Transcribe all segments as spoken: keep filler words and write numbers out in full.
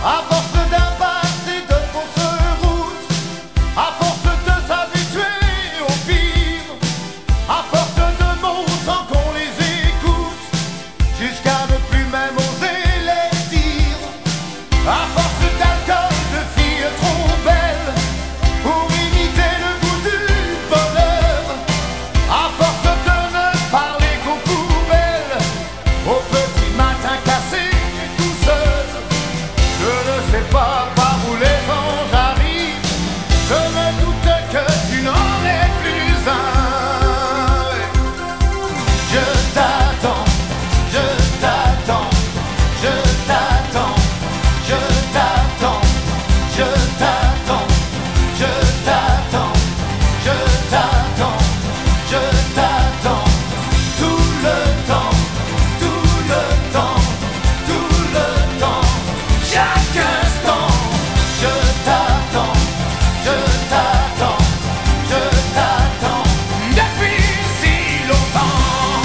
À force d'impasse et de fausses routes, à force de s'habituer au pire, à force de mots sans qu'on les écoute, jusqu'à ne plus même oser les dire. À force d'alcool, de filles trop belles, pour imiter le goût du bonheur, à force de ne parler qu'aux poubelles, au petit matin cassé et tout seul. Je ne sais pas par où les anges arrivent, je me doute que tu n'en es plus un. Je t'attends, je t'attends, je t'attends, je t'attends, je t'attends, je t'attends, je t'attends, je t'attends, tout le temps, tout le temps, tout le temps, chaque instant. Je t'attends, je t'attends, je t'attends, depuis si longtemps.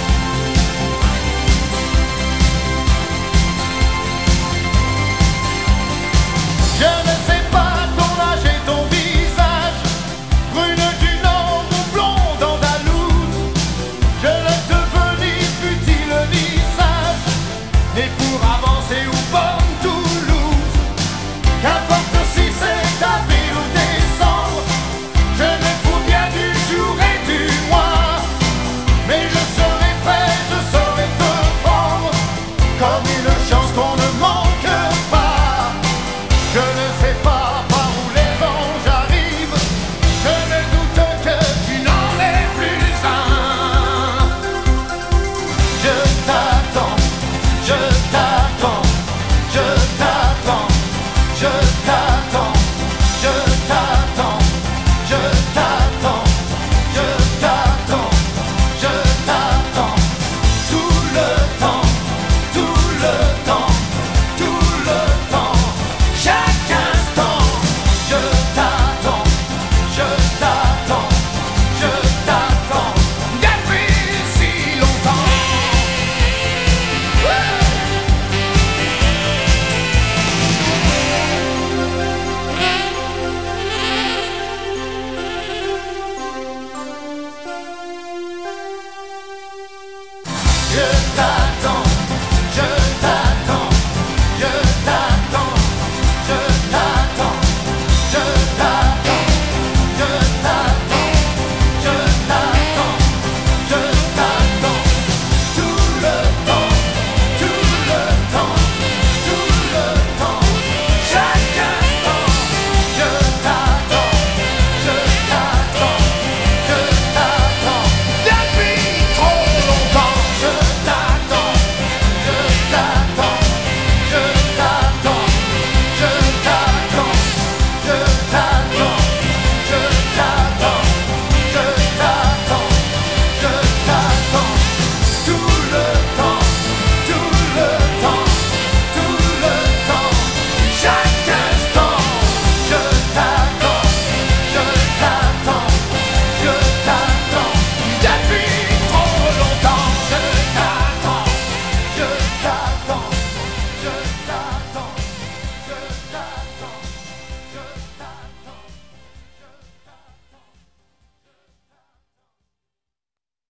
Je ne sais pas ton âge et ton visage, brune du nord ou blonde andalouse. Je ne te veux ni futile ni sage, ni pour avancer ou bonne Toulouse. Qu'importe si c'est avril ou décembre, je me fous bien du jour et du mois. Mais je serai prêt, je saurai te prendre comme une chance qu'on ne manque pas. Je ne sais pas par où les anges arrivent, je ne doute que tu n'en es plus un. Je t'attends, je t'attends, je t'attends, je t'attends, je t'attends, je t'attends, je t'attends, je t'attends, tout le temps, tout le temps, tout le temps, chaque instant. Je t'attends, je t'attends, je t'attends, depuis si longtemps. Je t'attends.